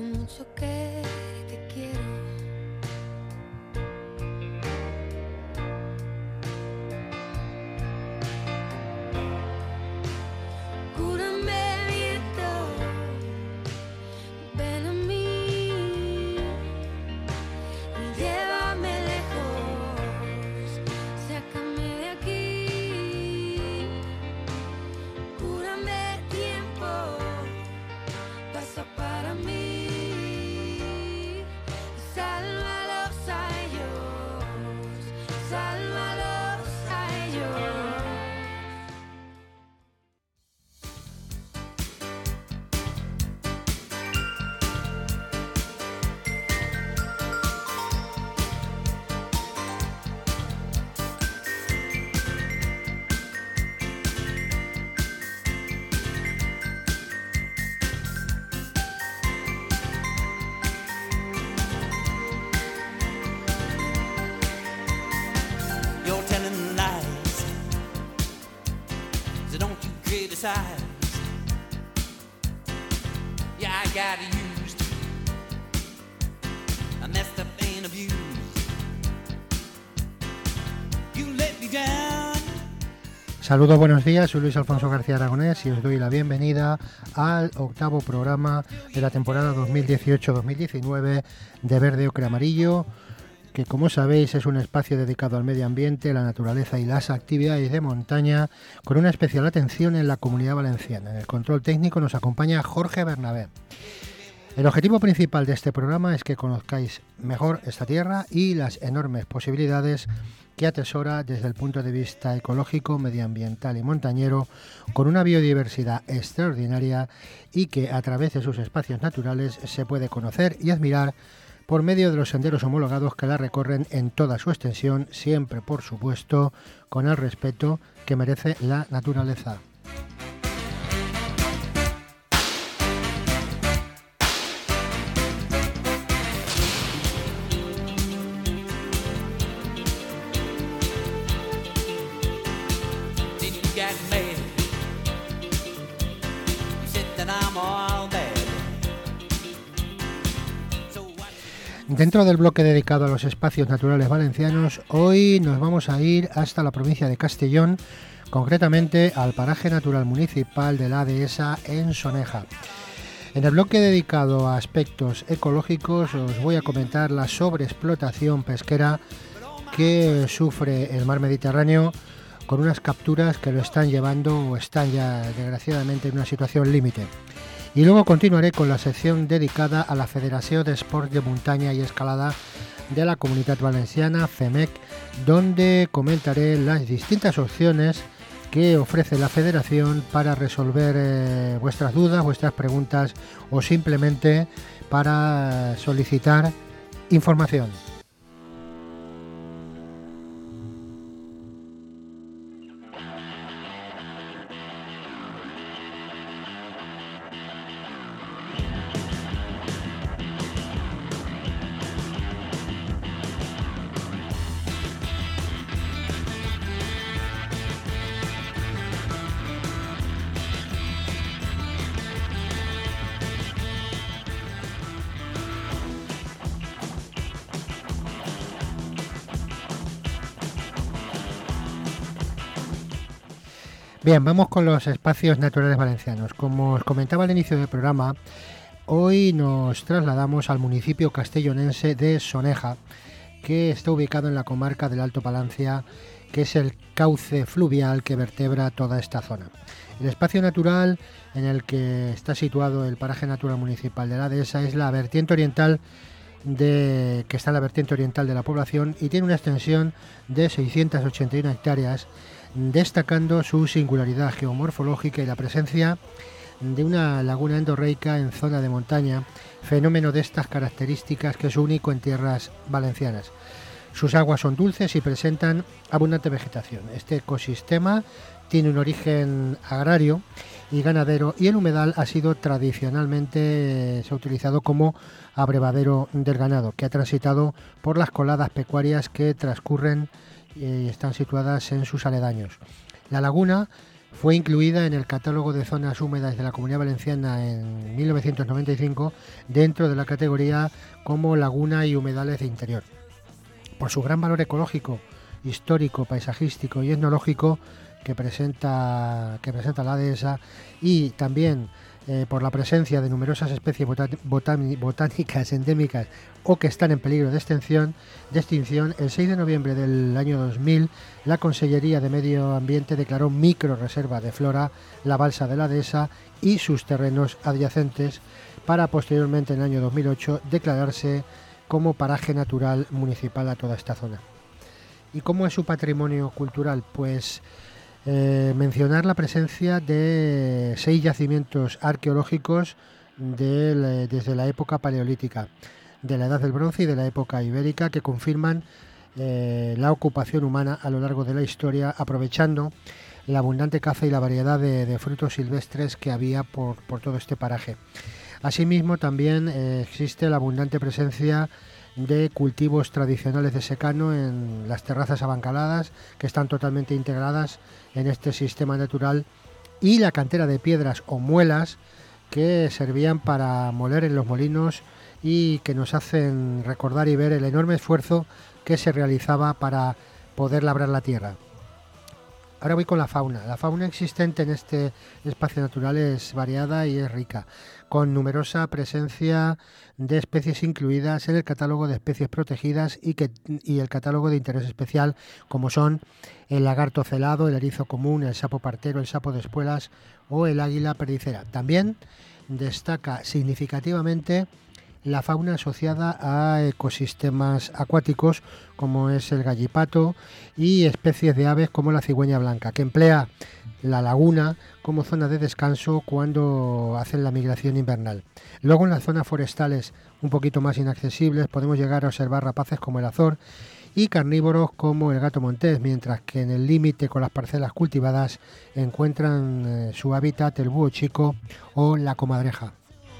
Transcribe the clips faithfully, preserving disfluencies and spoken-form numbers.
mucho que te quiero. Cúrame viento, ven a mí y llévame lejos, sácame de aquí. Cúrame tiempo, pasa para mí. Sálvalos a ellos, sálvalos a ellos. You're telling lies, so don't you criticize. Yeah, I got used, I messed up and abused. You let me down. Saludos, buenos días, soy Luis Alfonso García Aragonés y os doy la bienvenida al octavo programa de la temporada dos mil dieciocho dos mil diecinueve de Verde Ocre Amarillo, que como sabéis es un espacio dedicado al medio ambiente, la naturaleza y las actividades de montaña, con una especial atención en la Comunidad Valenciana. En el control técnico nos acompaña Jorge Bernabé. El objetivo principal de este programa es que conozcáis mejor esta tierra y las enormes posibilidades que atesora desde el punto de vista ecológico, medioambiental y montañero, con una biodiversidad extraordinaria y que a través de sus espacios naturales se puede conocer y admirar por medio de los senderos homologados que la recorren en toda su extensión, siempre, por supuesto, con el respeto que merece la naturaleza. Didn't you get mad? You said that I'm all bad. So what? Dentro del bloque dedicado a los espacios naturales valencianos, hoy nos vamos a ir hasta la provincia de Castellón, concretamente al paraje natural municipal de la Dehesa en Soneja. En el bloque dedicado a aspectos ecológicos os voy a comentar la sobreexplotación pesquera que sufre el mar Mediterráneo, con unas capturas que lo están llevando o están ya desgraciadamente en una situación límite. Y luego continuaré con la sección dedicada a la Federación de Esports de Montaña y Escalada de la Comunitat Valenciana, FEMEC, donde comentaré las distintas opciones que ofrece la Federación para resolver eh, vuestras dudas, vuestras preguntas o simplemente para solicitar información. Bien, vamos con los espacios naturales valencianos. Como os comentaba al inicio del programa, hoy nos trasladamos al municipio castellonense de Soneja, que está ubicado en la comarca del Alto Palancia, que es el cauce fluvial que vertebra toda esta zona. El espacio natural en el que está situado el paraje natural municipal de la Dehesa es la vertiente oriental de, que está en la vertiente oriental de la población y tiene una extensión de seiscientas ochenta y una hectáreas, destacando su singularidad geomorfológica y la presencia de una laguna endorreica en zona de montaña, fenómeno de estas características que es único en tierras valencianas. Sus aguas son dulces y presentan abundante vegetación. Este ecosistema tiene un origen agrario y ganadero y el humedal ha sido tradicionalmente, se ha utilizado como abrevadero del ganado, que ha transitado por las coladas pecuarias que transcurren y están situadas en sus aledaños. La laguna Fue incluida en el catálogo de zonas húmedas de la Comunidad Valenciana en mil novecientos noventa y cinco dentro de la categoría como laguna y humedales de interior. Por su gran valor ecológico, histórico, paisajístico y etnológico que presenta, que presenta la dehesa, y también eh, por la presencia de numerosas especies botán- botán- botánicas endémicas o que están en peligro de extinción, de extinción, el seis de noviembre del año dos mil, la Consellería de Medio Ambiente declaró microrreserva de flora la balsa de la dehesa y sus terrenos adyacentes, para posteriormente en el año dos mil ocho declararse como paraje natural municipal a toda esta zona. ¿Y cómo es su patrimonio cultural? Pues eh, mencionar la presencia de seis yacimientos arqueológicos del, desde la época paleolítica, de la Edad del Bronce y de la época ibérica, que confirman eh, la ocupación humana a lo largo de la historia, aprovechando la abundante caza y la variedad de, de frutos silvestres que había por, por todo este paraje. Asimismo, también eh, existe la abundante presencia de cultivos tradicionales de secano en las terrazas abancaladas, que están totalmente integradas en este sistema natural, y la cantera de piedras o muelas que servían para moler en los molinos y que nos hacen recordar y ver el enorme esfuerzo que se realizaba para poder labrar la tierra. Ahora voy con la fauna. La fauna existente en este espacio natural es variada y es rica, con numerosa presencia de especies incluidas en el catálogo de especies protegidas y, que, y el catálogo de interés especial, como son el lagarto celado, el erizo común, el sapo partero, el sapo de espuelas o el águila perdicera. También destaca significativamente la fauna asociada a ecosistemas acuáticos, como es el gallipato, y especies de aves como la cigüeña blanca, que emplea la laguna como zona de descanso cuando hacen la migración invernal. Luego, en las zonas forestales un poquito más inaccesibles, podemos llegar a observar rapaces como el azor y carnívoros como el gato montés, mientras que en el límite con las parcelas cultivadas encuentran eh, su hábitat el búho chico o la comadreja.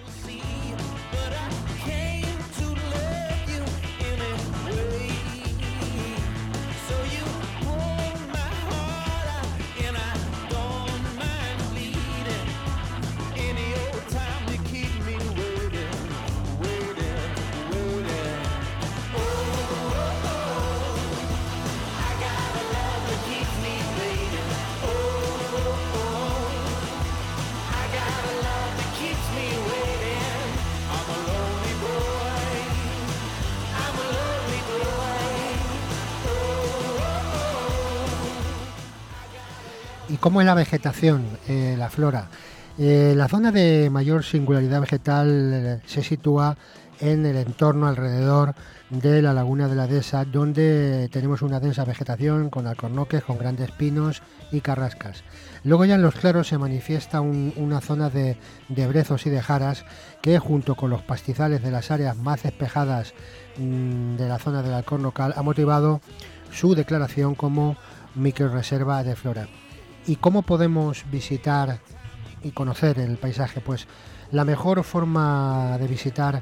¿Y cómo es la vegetación, eh, la flora? Eh, la zona de mayor singularidad vegetal eh, se sitúa en el entorno alrededor de la laguna de la dehesa, donde tenemos una densa vegetación con alcornoques, con grandes pinos y carrascas. Luego ya en los claros se manifiesta un, una zona de, de brezos y de jaras que, junto con los pastizales de las áreas más despejadas mmm, de la zona del alcornocal, ha motivado su declaración como microrreserva de flora. ¿Y cómo podemos visitar y conocer el paisaje? Pues la mejor forma de visitar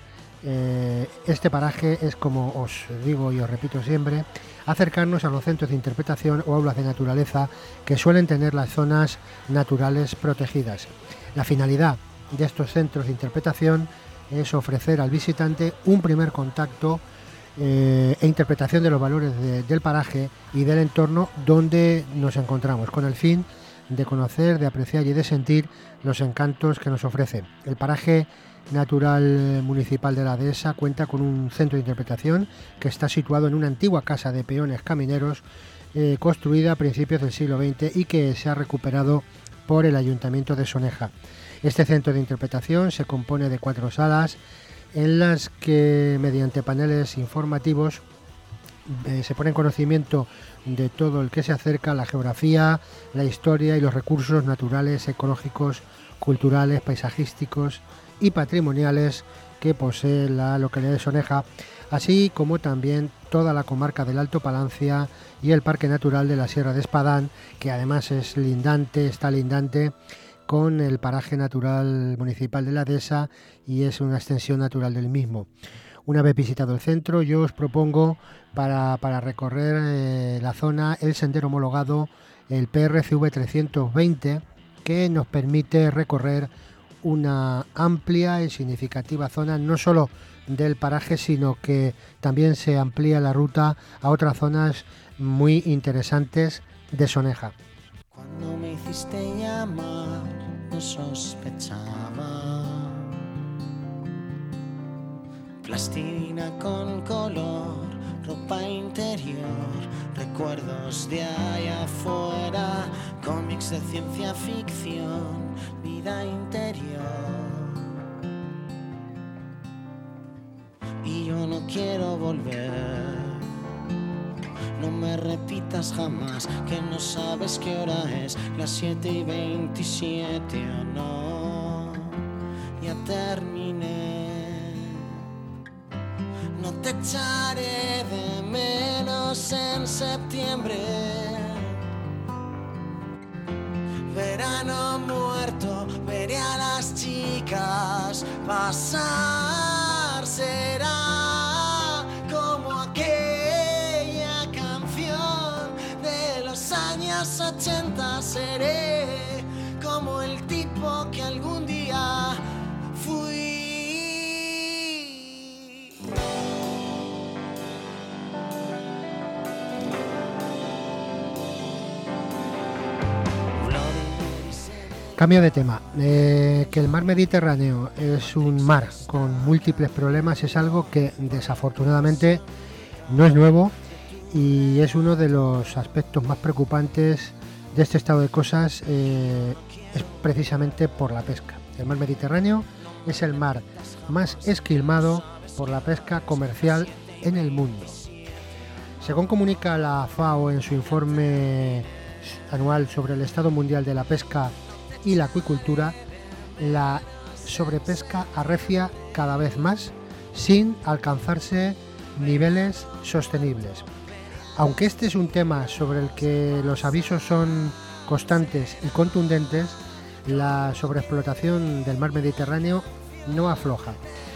eh, este paraje es, como os digo y os repito siempre, acercarnos a los centros de interpretación o aulas de naturaleza que suelen tener las zonas naturales protegidas. La finalidad de estos centros de interpretación es ofrecer al visitante un primer contacto eh, e interpretación de los valores de, del paraje y del entorno donde nos encontramos, con el fin de conocer, de apreciar y de sentir los encantos que nos ofrece. El paraje natural municipal de la dehesa cuenta con un centro de interpretación que está situado en una antigua casa de peones camineros eh, construida a principios del siglo veinte y que se ha recuperado por el Ayuntamiento de Soneja. Este centro de interpretación se compone de cuatro salas en las que, mediante paneles informativos, eh, se pone en conocimiento de todo el que se acerca a la geografía, la historia y los recursos naturales, ecológicos, culturales, paisajísticos y patrimoniales que posee la localidad de Soneja, así como también toda la comarca del Alto Palancia y el Parque Natural de la Sierra de Espadán, que además es lindante, está lindante con el paraje natural municipal de la dehesa y es una extensión natural del mismo. Una vez visitado el centro, yo os propongo para, para recorrer eh, la zona el sendero homologado, el P R C V trescientos veinte, que nos permite recorrer una amplia y significativa zona, no solo del paraje, sino que también se amplía la ruta a otras zonas muy interesantes de Soneja. Cuando me hiciste llamar, no sospechaba. Plastilina con color, ropa interior, recuerdos de allá afuera, cómics de ciencia ficción, vida interior. Y yo no quiero volver. No me repitas jamás que no sabes qué hora es, las siete y veintisiete o no. Ya terminé. No te echaré de menos en septiembre. Verano muerto, veré a las chicas pasar. Será como aquella canción de los años ochenta. Seré como el tipo que algún día fui. Cambio de tema. Eh, que el mar Mediterráneo es un mar con múltiples problemas es algo que desafortunadamente no es nuevo y es uno de los aspectos más preocupantes de este estado de cosas, eh, es precisamente por la pesca. El mar Mediterráneo es el mar más esquilmado por la pesca comercial en el mundo. Según comunica la FAO en su informe anual sobre el estado mundial de la pesca y la acuicultura, la sobrepesca arrecia cada vez más sin alcanzarse niveles sostenibles. Aunque este es un tema sobre el que los avisos son constantes y contundentes, la sobreexplotación del mar Mediterráneo no afloja.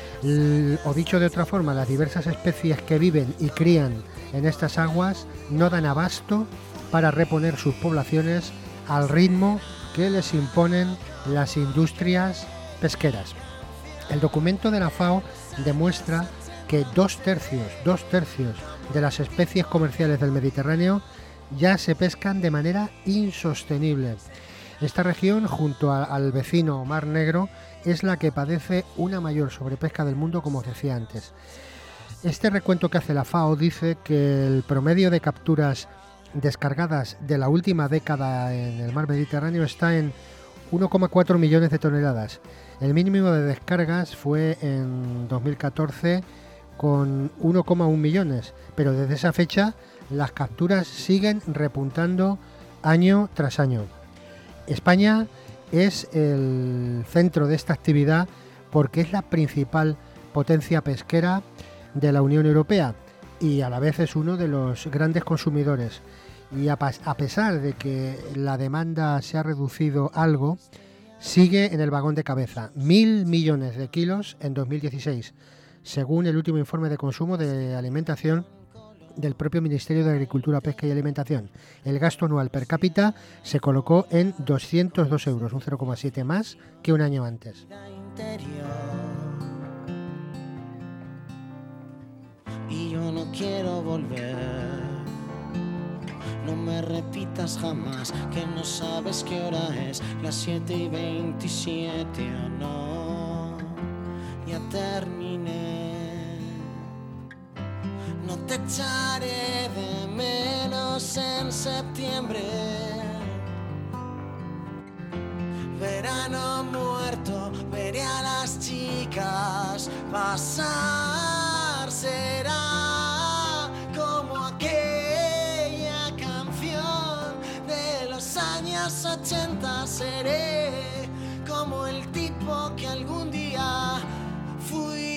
L- o dicho de otra forma, las diversas especies que viven y crían en estas aguas no dan abasto para reponer sus poblaciones al ritmo que les imponen las industrias pesqueras. El documento de la FAO demuestra que dos tercios, dos tercios de las especies comerciales del Mediterráneo ya se pescan de manera insostenible. Esta región, junto a, al vecino Mar Negro, es la que padece una mayor sobrepesca del mundo, como os decía antes. Este recuento que hace la FAO dice que el promedio de capturas descargadas de la última década en el mar Mediterráneo está en uno coma cuatro millones de toneladas. El mínimo de descargas fue en dos mil catorce con uno coma uno millones, pero desde esa fecha las capturas siguen repuntando año tras año. España es el centro de esta actividad porque es la principal potencia pesquera de la Unión Europea y a la vez es uno de los grandes consumidores. Y a, a pesar de que la demanda se ha reducido algo, sigue en el vagón de cabeza. Mil millones de kilos en dos mil dieciséis, según el último informe de consumo de alimentación del propio Ministerio de Agricultura, Pesca y Alimentación. El gasto anual per cápita se colocó en doscientos dos euros, un cero coma siete más que un año antes. Y yo no quiero volver. No me repitas jamás que no sabes qué hora es, las siete y veintisiete o no. Ya terminé. No te echaré de menos en septiembre. Verano muerto, veré a las chicas pasar. Será como aquella canción de los años ochenta. Seré como el tipo que algún día fui.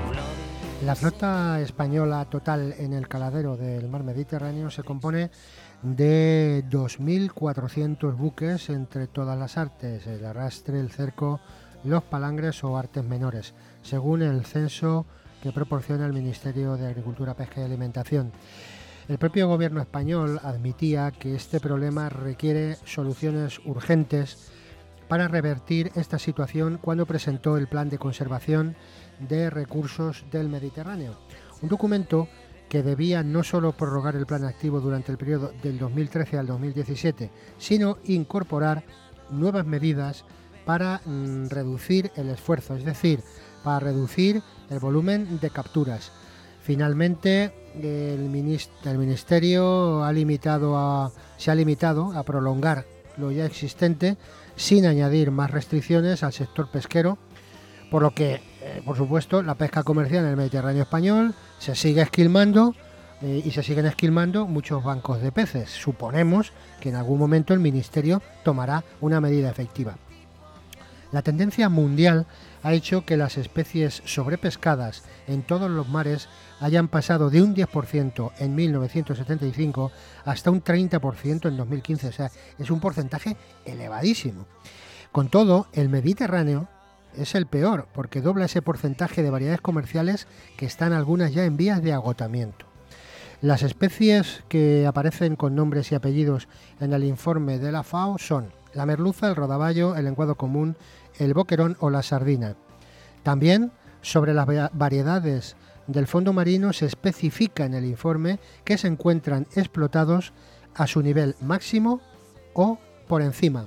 La flota española total en el caladero del mar Mediterráneo se compone de dos mil cuatrocientos buques entre todas las artes, el arrastre, el cerco, los palangres o artes menores, según el censo que proporciona el Ministerio de Agricultura, Pesca y Alimentación. El propio gobierno español admitía que este problema requiere soluciones urgentes para revertir esta situación cuando presentó el Plan de Conservación de Recursos del Mediterráneo, un documento que debía no solo prorrogar el plan activo durante el periodo del dos mil trece al dos mil diecisiete, sino incorporar nuevas medidas para mm, reducir el esfuerzo, es decir, para reducir el volumen de capturas. Finalmente, el, minist- el Ministerio ha limitado a, se ha limitado a prolongar lo ya existente sin añadir más restricciones al sector pesquero, por lo que, eh, por supuesto, la pesca comercial en el Mediterráneo español se sigue esquilmando eh, y se siguen esquilmando muchos bancos de peces. Suponemos que en algún momento el Ministerio tomará una medida efectiva. La tendencia mundial ha hecho que las especies sobrepescadas en todos los mares hayan pasado de un diez por ciento en mil novecientos setenta y cinco hasta un treinta por ciento en dos mil quince. O sea, es un porcentaje elevadísimo. Con todo, el Mediterráneo es el peor, porque dobla ese porcentaje de variedades comerciales que están algunas ya en vías de agotamiento. Las especies que aparecen con nombres y apellidos en el informe de la FAO son la merluza, el rodaballo, el lenguado común, el boquerón o la sardina. También sobre las variedades del fondo marino se especifica en el informe que se encuentran explotados a su nivel máximo o por encima.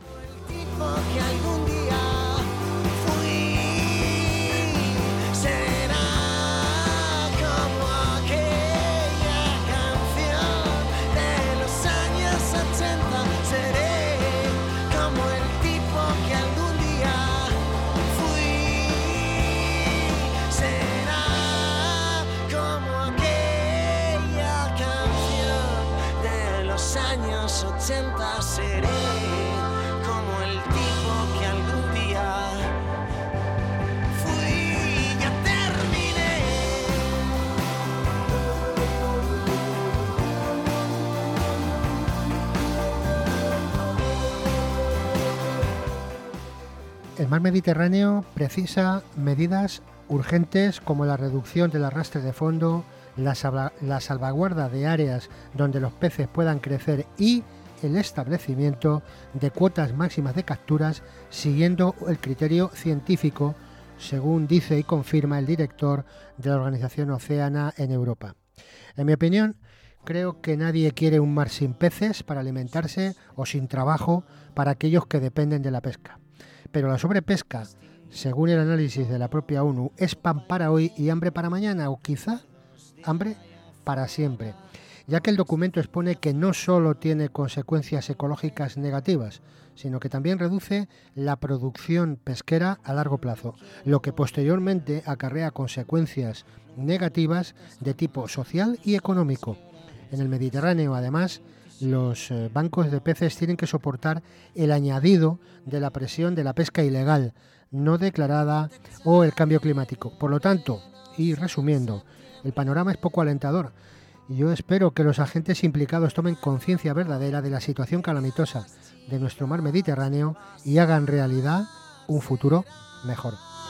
ochenta seré como el tipo que algún día fui y ya terminé. El mar Mediterráneo precisa medidas urgentes como la reducción del arrastre de fondo, la, salva- la salvaguarda de áreas donde los peces puedan crecer y el establecimiento de cuotas máximas de capturas siguiendo el criterio científico, según dice y confirma el director de la Organización Oceana en Europa. En mi opinión, creo que nadie quiere un mar sin peces para alimentarse o sin trabajo para aquellos que dependen de la pesca. Pero la sobrepesca, según el análisis de la propia ONU, es pan para hoy y hambre para mañana, o quizá hambre para siempre, ya que el documento expone que no solo tiene consecuencias ecológicas negativas, sino que también reduce la producción pesquera a largo plazo, lo que posteriormente acarrea consecuencias negativas de tipo social y económico. En el Mediterráneo, además, los bancos de peces tienen que soportar el añadido de la presión de la pesca ilegal, no declarada o el cambio climático. Por lo tanto, y resumiendo, el panorama es poco alentador y yo espero que los agentes implicados tomen conciencia verdadera de la situación calamitosa de nuestro mar Mediterráneo y hagan realidad un futuro mejor.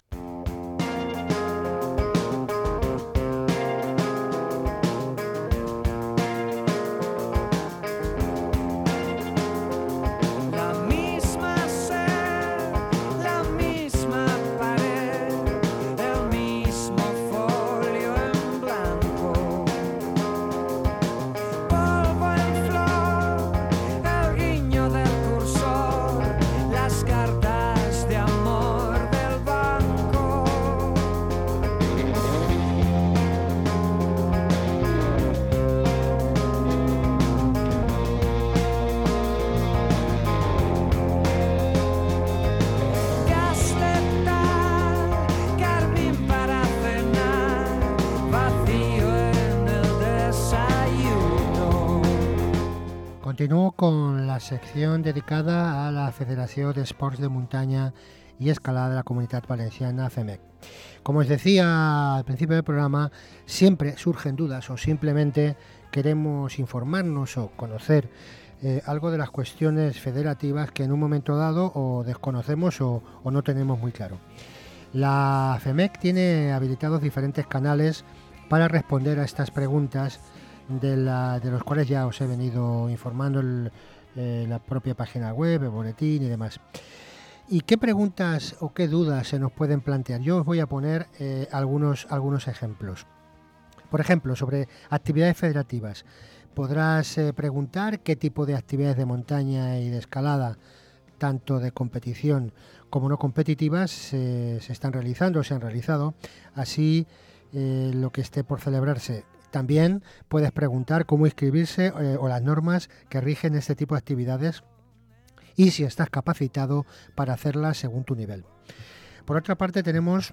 Continúo con la sección dedicada a la Federación de Esports de Montaña y Escalada de la Comunitat Valenciana, FEMEC. Como os decía al principio del programa, siempre surgen dudas o simplemente queremos informarnos o conocer eh, algo de las cuestiones federativas que en un momento dado o desconocemos o, o no tenemos muy claro. La FEMEC tiene habilitados diferentes canales para responder a estas preguntas, de, la, de los cuales ya os he venido informando en eh, la propia página web, el boletín y demás. ¿Y qué preguntas o qué dudas se nos pueden plantear? Yo os voy a poner eh, algunos, algunos ejemplos. Por ejemplo, sobre actividades federativas. Podrás eh, preguntar qué tipo de actividades de montaña y de escalada, tanto de competición como no competitivas, eh, se están realizando o se han realizado. Así, eh, lo que esté por celebrarse. También puedes preguntar cómo inscribirse eh, o las normas que rigen este tipo de actividades y si estás capacitado para hacerlas según tu nivel. Por otra parte, tenemos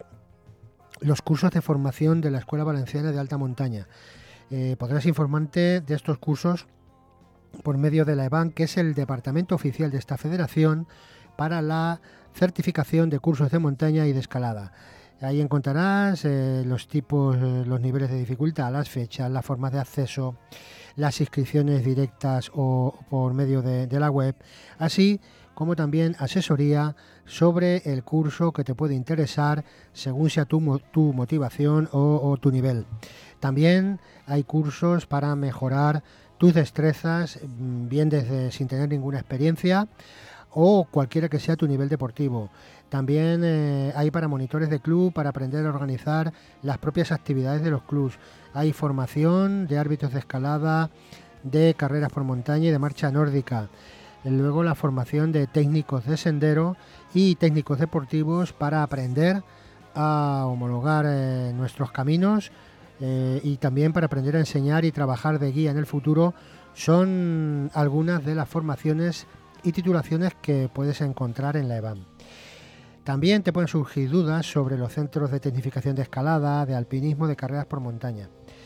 los cursos de formación de la Escuela Valenciana de Alta Montaña. Eh, podrás informarte de estos cursos por medio de la EBAM, que es el departamento oficial de esta federación para la certificación de cursos de montaña y de escalada. Ahí encontrarás eh, los tipos, eh, los niveles de dificultad, las fechas, las formas de acceso, las inscripciones directas o por medio de, de la web, así como también asesoría sobre el curso que te puede interesar según sea tu, tu motivación o, o tu nivel. También hay cursos para mejorar tus destrezas, bien desde sin tener ninguna experiencia o cualquiera que sea tu nivel deportivo. También eh, hay para monitores de club, para aprender a organizar las propias actividades de los clubs. Hay formación de árbitros de escalada, de carreras por montaña y de marcha nórdica. Luego la formación de técnicos de sendero y técnicos deportivos para aprender a homologar eh, nuestros caminos eh, y también para aprender a enseñar y trabajar de guía en el futuro. Son algunas de las formaciones y titulaciones que puedes encontrar en la EBAM. También te pueden surgir dudas sobre los centros de tecnificación de escalada, de alpinismo, de carreras por montaña.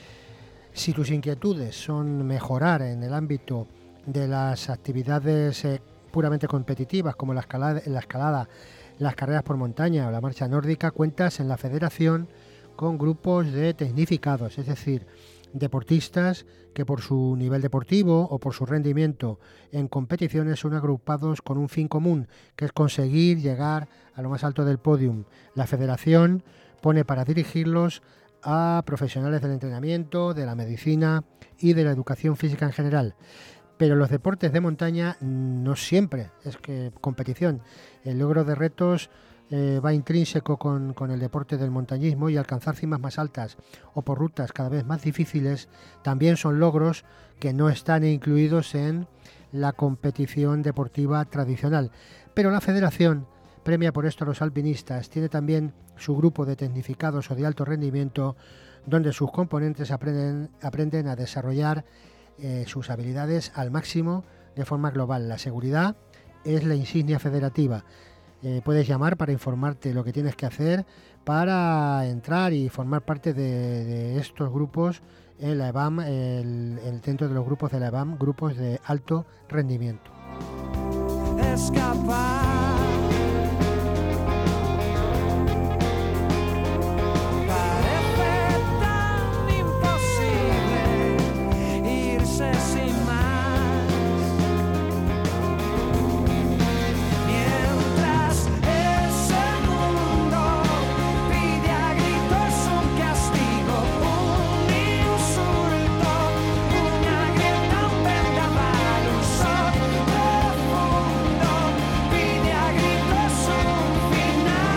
Si tus inquietudes son mejorar en el ámbito de las actividades eh, puramente competitivas como la escalada, la escalada, las carreras por montaña o la marcha nórdica, cuentas en la federación con grupos de tecnificados, es decir, deportistas que por su nivel deportivo o por su rendimiento en competiciones son agrupados con un fin común, que es conseguir llegar a lo más alto del podium. La federación pone para dirigirlos a profesionales del entrenamiento, de la medicina y de la educación física en general. Pero los deportes de montaña no siempre es que competición. El logro de retos eh, va intrínseco con, con el deporte del montañismo, y alcanzar cimas más altas o por rutas cada vez más difíciles también son logros que no están incluidos en la competición deportiva tradicional. Pero la federación premia por esto a los alpinistas. Tiene también su grupo de tecnificados o de alto rendimiento, donde sus componentes aprenden, aprenden a desarrollar eh, sus habilidades al máximo de forma global. La seguridad es la insignia federativa. Eh, puedes llamar para informarte lo que tienes que hacer para entrar y formar parte de, de estos grupos en la EBAM, el, el dentro de los grupos de la EBAM, grupos de alto rendimiento. Escapar. Parece tan imposible irse sin más. Mientras ese mundo pide a gritos un castigo, un insulto, una grieta, un vendaval, un sol profundo pide a gritos un final.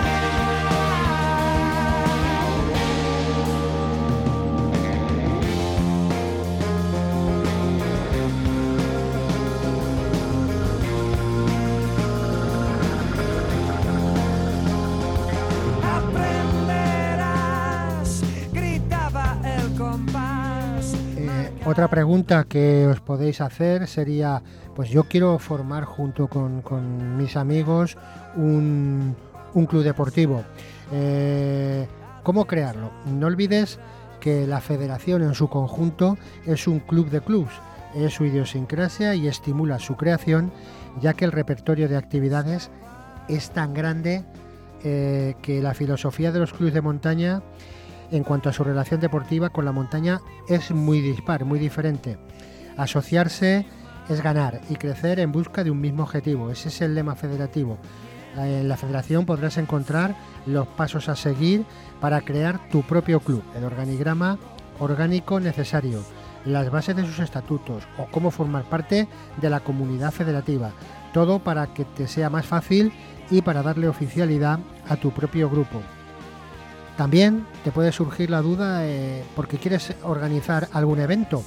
Aprenderás, gritaba el compás. Eh, otra pregunta que os podéis hacer sería, pues yo quiero formar junto con, con mis amigos un, un club deportivo. Eh, ¿Cómo crearlo? No olvides que la federación en su conjunto es un club de clubs, es su idiosincrasia y estimula su creación, ya que el repertorio de actividades es tan grande eh, que la filosofía de los clubes de montaña en cuanto a su relación deportiva con la montaña es muy dispar, muy diferente. Asociarse es ganar y crecer en busca de un mismo objetivo. Ese es el lema federativo. En la federación podrás encontrar los pasos a seguir para crear tu propio club, el organigrama orgánico necesario, las bases de sus estatutos o cómo formar parte de la comunidad federativa. Todo para que te sea más fácil y para darle oficialidad a tu propio grupo. También te puede surgir la duda eh, porque quieres organizar algún evento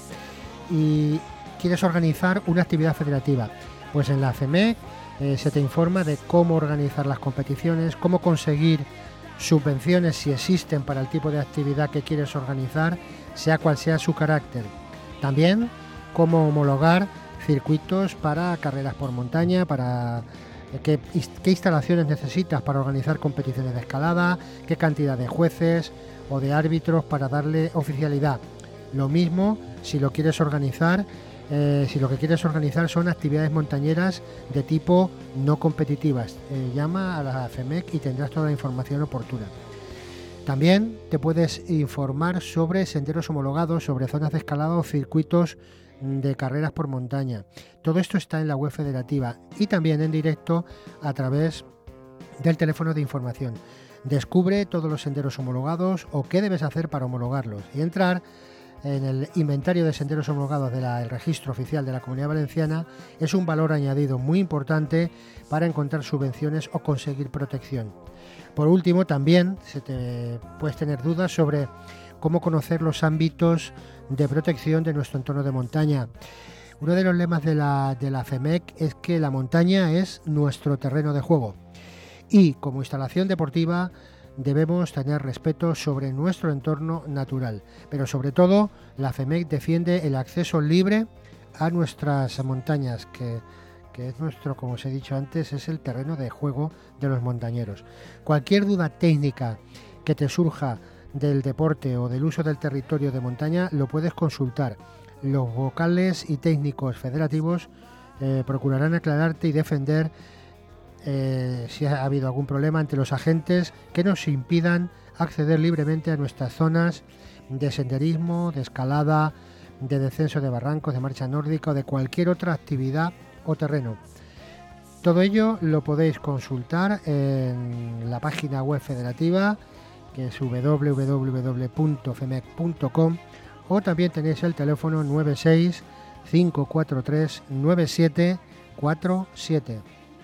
y quieres organizar una actividad federativa. Pues en la FEMEC eh, se te informa de cómo organizar las competiciones, cómo conseguir subvenciones si existen para el tipo de actividad que quieres organizar, sea cual sea su carácter. También cómo homologar circuitos para carreras por montaña, para qué, qué instalaciones necesitas para organizar competiciones de escalada, qué cantidad de jueces o de árbitros para darle oficialidad. Lo mismo si lo quieres organizar, eh, si lo que quieres organizar son actividades montañeras de tipo no competitivas. Eh, llama a la FEMEC y tendrás toda la información oportuna. También te puedes informar sobre senderos homologados, sobre zonas de escalada o circuitos de carreras por montaña. Todo esto está en la web federativa y también en directo a través del teléfono de información. Descubre todos los senderos homologados o qué debes hacer para homologarlos y entrar en el inventario de senderos homologados del registro oficial de la Comunidad Valenciana es un valor añadido muy importante para encontrar subvenciones o conseguir protección. Por último, también se te puedes tener dudas sobre cómo conocer los ámbitos de protección de nuestro entorno de montaña. Uno de los lemas de la, de la FEMEC es que la montaña es nuestro terreno de juego y como instalación deportiva debemos tener respeto sobre nuestro entorno natural, pero sobre todo la FEMEC defiende el acceso libre a nuestras montañas, que, que es nuestro, como os he dicho antes, es el terreno de juego de los montañeros. Cualquier duda técnica que te surja del deporte o del uso del territorio de montaña lo puedes consultar. Los vocales y técnicos federativos eh, procurarán aclararte y defender eh, si ha habido algún problema ante los agentes que nos impidan acceder libremente a nuestras zonas de senderismo, de escalada, de descenso de barrancos, de marcha nórdica o de cualquier otra actividad o terreno. Todo ello lo podéis consultar en la página web federativa, que es doble u doble u doble u punto femec punto com, o también tenéis el teléfono nueve seis cinco cuatro tres nueve siete cuatro siete.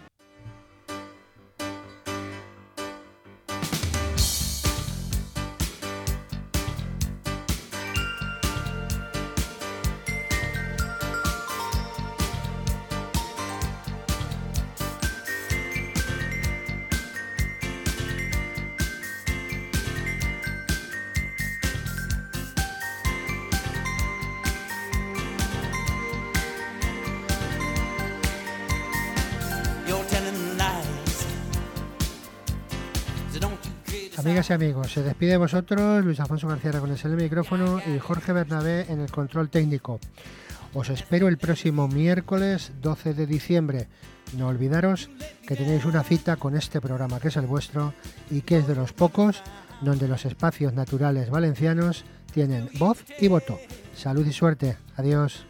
Amigas y amigos, se despide de vosotros Luis Alfonso García Aragonés en el micrófono y Jorge Bernabé en el control técnico. Os espero el próximo miércoles doce de diciembre. No olvidaros que tenéis una cita con este programa que es el vuestro y que es de los pocos donde los espacios naturales valencianos tienen voz y voto. Salud y suerte. Adiós.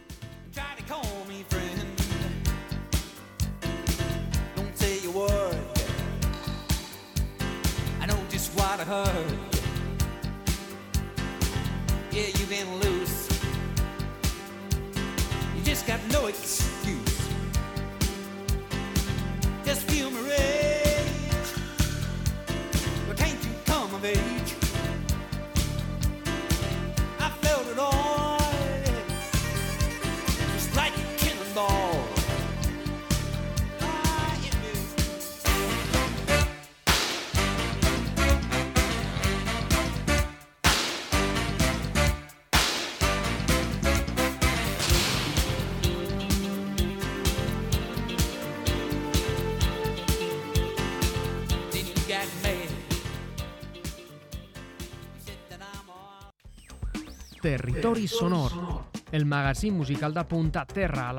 What I heard. Yeah, you've been loose. You just got no excuse. Just feel my rage. But can't you come of age? I felt it all, just like a cannonball. Territori Sonor, el magazín musical de Punta Terra a la